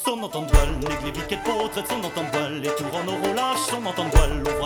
son entend de voile, nègre les viquettes pour traite son entend de voile, les tours en oro lâche son entend de voile,